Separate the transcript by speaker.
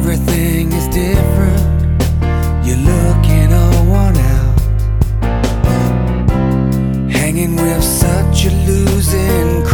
Speaker 1: everything is different. You're looking all worn out, hanging with such a losing